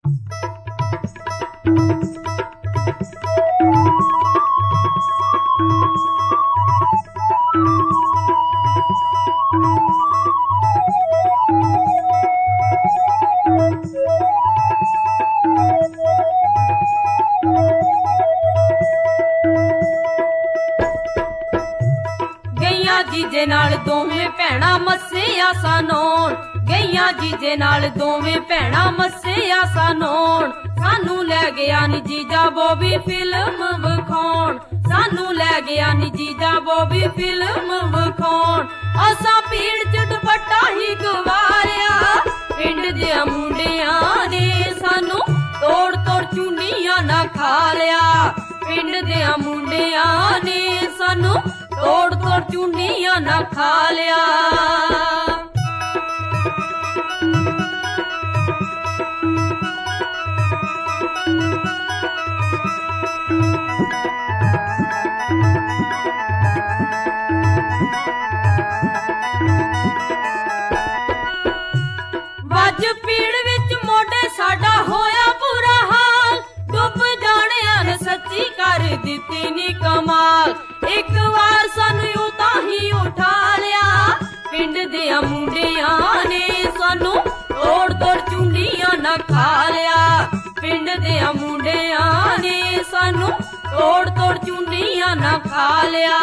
जीजे नाल दोवें भैणां मस्सिया सानोण, गईयां जीजे नाल दोवें भैणां मस्सिया सानोण। सानू लै गया नी जीजा बॉबी फिल्म विखाउण, सानू लै गया नी जीजा बॉबी फिल्म विखाउण। असां भीड़ च दुपट्टा ही गवारिया, पिंड दे मुंडियां ने सानू तोड़ तोड़ चुंडियां ना खा लिया। पिंड दे मुंडियां ने सानू तोड़ तोड़ चुंडियां ना खा लिया। वज पीड़ विच मोढे साडा होया बुरा हाल, डुब जाणिया ने सच्ची कर दित्ती नी कमाल। एक वार सानू तां ही उठा लिया, पिंड दे मुंडियां ने सानू तोड़ तोड़ चुंडियां ना खा लिया। पिंड दे मुंडियां ने सानू तोड़ तोड़ चुंडियां ना खा लिया।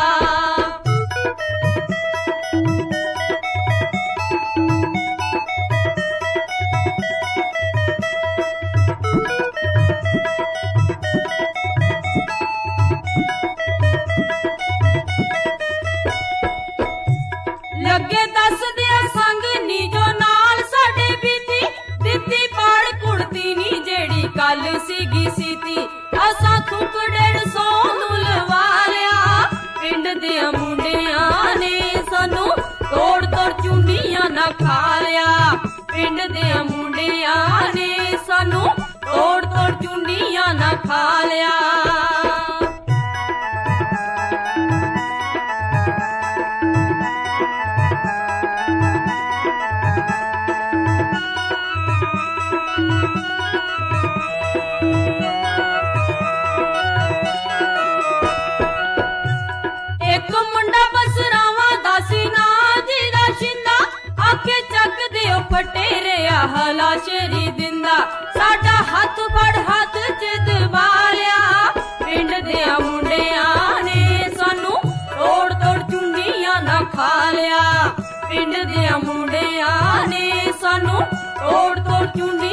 लगे दस दिया संग नी जो नाल साडे बीती, दित्ती पाड़ कुड़ती नी जेड़ी कल सीगी सीती। असां थुक 150 नू लवा लिया, पिंड दे मुंडियां ने सानू तोड़ तोड़ चुंडियां ना खा लिया। पिंड दे मुंडियां ने सानू तोड़ तोड़ चुंडियां ना खा लिया। फटेरे हला शेरी दिंदा, साडा हथ फड़ हथ च दबा लिया। पिंड दे मुंडियां ने सानू तोड़ तोड़ चुंडियां ना खा लिया। पिंड दे मुंडियां ने सानू तोड़ तोड़ चुंडियां